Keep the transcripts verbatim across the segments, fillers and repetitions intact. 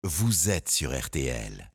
vous êtes sur R T L.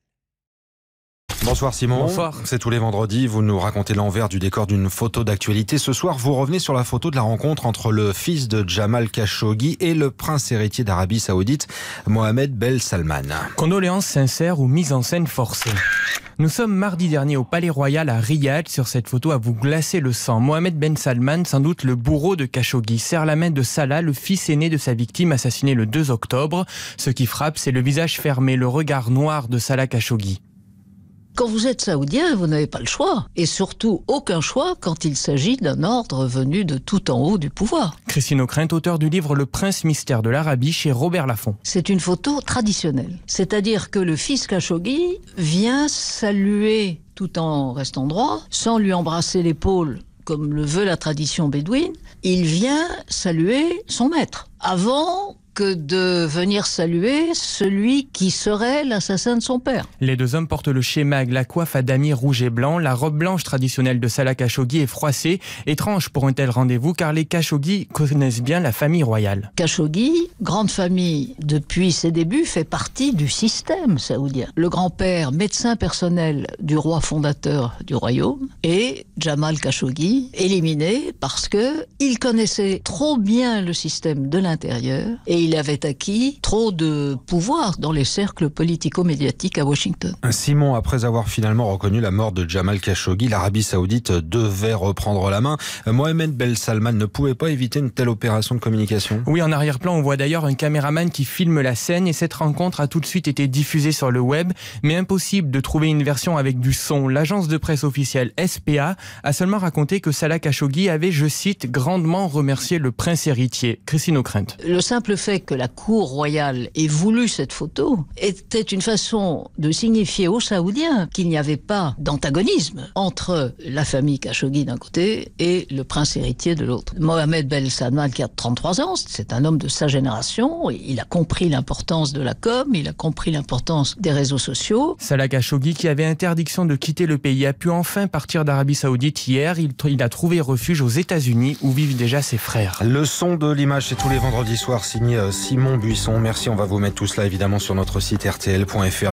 Bonsoir Simon. Bonsoir. C'est tous les vendredis, vous nous racontez l'envers du décor d'une photo d'actualité. Ce soir, vous revenez sur la photo de la rencontre entre le fils de Jamal Khashoggi et le prince héritier d'Arabie Saoudite, Mohammed Ben Salman. Condoléances sincères ou mise en scène forcée. Nous sommes mardi dernier au Palais Royal à Riyad. Sur cette photo à vous glacer le sang, Mohammed Ben Salman, sans doute le bourreau de Khashoggi, serre la main de Salah, le fils aîné de sa victime assassiné le deux octobre. Ce qui frappe, c'est le visage fermé, le regard noir de Salah Khashoggi. Quand vous êtes saoudien, vous n'avez pas le choix. Et surtout, aucun choix quand il s'agit d'un ordre venu de tout en haut du pouvoir. Christine O'Krent, auteur du livre Le Prince Mystère de l'Arabie chez Robert Laffont. C'est une photo traditionnelle. C'est-à-dire que le fils Khashoggi vient saluer tout en restant droit, sans lui embrasser l'épaule comme le veut la tradition bédouine. Il vient saluer son maître avant que de venir saluer celui qui serait l'assassin de son père. Les deux hommes portent le shemag, la coiffe à damier rouge et blanc. La robe blanche traditionnelle de Salah Khashoggi est froissée. Étrange pour un tel rendez-vous, car les Khashoggi connaissent bien la famille royale. Khashoggi, grande famille depuis ses débuts, fait partie du système saoudien. Le grand-père, médecin personnel du roi fondateur du royaume, et Jamal Khashoggi, éliminé parce que il connaissait trop bien le système de l'intérieur et il avait acquis trop de pouvoir dans les cercles politico-médiatiques à Washington. Simon, après avoir finalement reconnu la mort de Jamal Khashoggi, l'Arabie Saoudite devait reprendre la main. Mohammed Ben Salman ne pouvait pas éviter une telle opération de communication. Oui, en arrière-plan, on voit d'ailleurs un caméraman qui filme la scène et cette rencontre a tout de suite été diffusée sur le web, mais impossible de trouver une version avec du son. L'agence de presse officielle S P A a seulement raconté que Salah Khashoggi avait, je cite, grandement remercié le prince héritier. Christine O'Krent. Le simple fait que la cour royale ait voulu cette photo était une façon de signifier aux Saoudiens qu'il n'y avait pas d'antagonisme entre la famille Khashoggi d'un côté et le prince héritier de l'autre. Mohammed Ben Salman, qui a trente-trois ans, c'est un homme de sa génération, il a compris l'importance de la com, il a compris l'importance des réseaux sociaux. Salah Khashoggi, qui avait interdiction de quitter le pays, a pu enfin partir d'Arabie Saoudite hier. Il, il a trouvé refuge aux États-Unis où vivent déjà ses frères. Le son de l'image, c'est tous les vendredis soirs, signé Simon Buisson. Merci, on va vous mettre tout cela évidemment sur notre site R T L point F R.